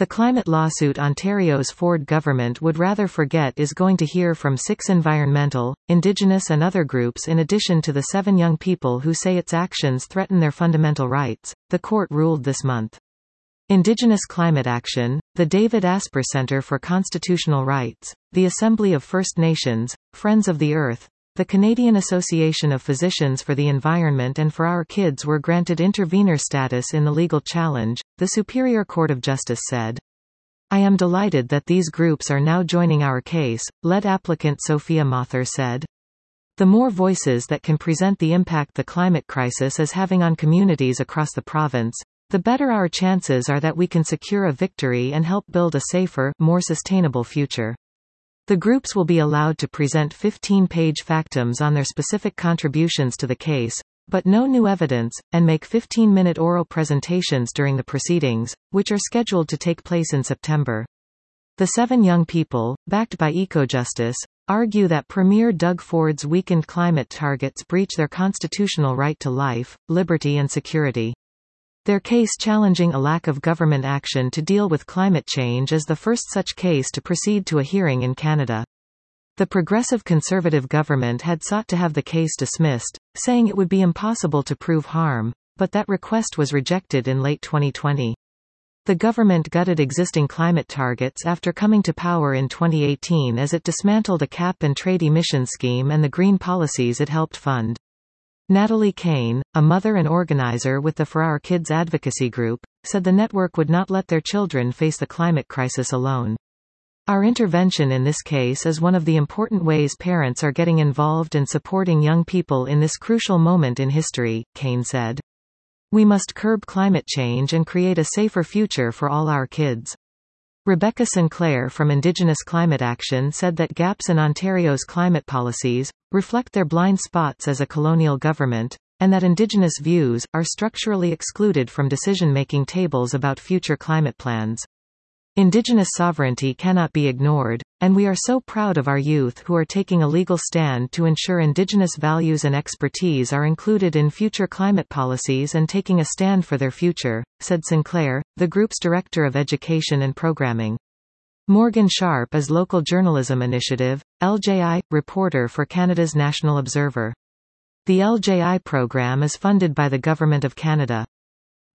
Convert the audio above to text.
The climate lawsuit Ontario's Ford government would rather forget is going to hear from 6 environmental, Indigenous and other groups in addition to the 7 young people who say its actions threaten their fundamental rights, the court ruled this month. Indigenous Climate Action, the David Asper Centre for Constitutional Rights, the Assembly of First Nations, Friends of the Earth, the Canadian Association of Physicians for the Environment and For Our Kids were granted intervenor status in the legal challenge, the Superior Court of Justice said. I am delighted that these groups are now joining our case, lead applicant Sophia Mather said. The more voices that can present the impact the climate crisis is having on communities across the province, the better our chances are that we can secure a victory and help build a safer, more sustainable future. The groups will be allowed to present 15-page factums on their specific contributions to the case, but no new evidence, and make 15-minute oral presentations during the proceedings, which are scheduled to take place in September. The 7 young people, backed by EcoJustice, argue that Premier Doug Ford's weakened climate targets breach their constitutional right to life, liberty and security. Their case challenging a lack of government action to deal with climate change is the first such case to proceed to a hearing in Canada. The Progressive Conservative government had sought to have the case dismissed, saying it would be impossible to prove harm, but that request was rejected in late 2020. The government gutted existing climate targets after coming to power in 2018 as it dismantled a cap-and-trade emissions scheme and the green policies it helped fund. Natalie Kane, a mother and organizer with the For Our Kids advocacy group, said the network would not let their children face the climate crisis alone. Our intervention in this case is one of the important ways parents are getting involved and supporting young people in this crucial moment in history, Kane said. We must curb climate change and create a safer future for all our kids. Rebecca Sinclair from Indigenous Climate Action said that gaps in Ontario's climate policies reflect their blind spots as a colonial government, and that Indigenous views are structurally excluded from decision-making tables about future climate plans. Indigenous sovereignty cannot be ignored, and we are so proud of our youth who are taking a legal stand to ensure Indigenous values and expertise are included in future climate policies and taking a stand for their future, said Sinclair, the group's Director of Education and Programming. Morgan Sharp is Local Journalism Initiative, LJI, reporter for Canada's National Observer. The LJI program is funded by the Government of Canada.